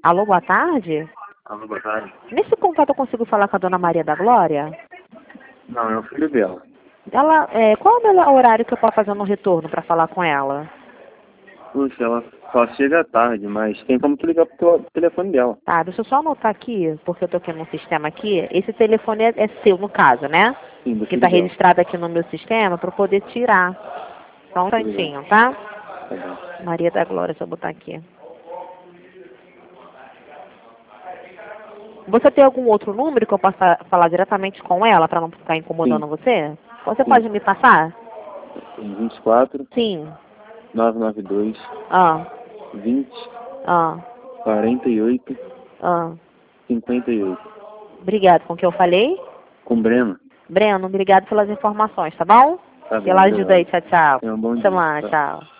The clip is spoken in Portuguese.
Alô, boa tarde? Alô, boa tarde. Nesse contato eu consigo falar com a dona Maria da Glória? Não, é o filho dela. Ela, qual é o melhor horário que eu posso fazer no retorno para falar com ela? Puxa, ela só chega à tarde, mas tem como tu ligar pro telefone dela. Tá, deixa eu só anotar aqui, porque eu tô aqui no sistema aqui. Esse telefone é seu, no caso, né? Sim, do Que filho tá dela. registrado aqui no meu sistema para eu poder tirar. Só um Tudo bem. instantinho, tá? Tá bom. Maria da Glória, deixa eu botar aqui. Você tem algum outro número que eu possa falar diretamente com ela para não ficar incomodando Sim, você? Você sim. pode me passar? 24 Sim. 992 Ah, 20 ah, 48 ah. 58. Obrigado. Com o que eu falei? Com Breno. Breno, obrigado pelas informações, tá bom? Tá bom, Pela ajuda aí. obrigado. Tchau, tchau. Tenha um bom Até dia. mais, Tchau. tchau.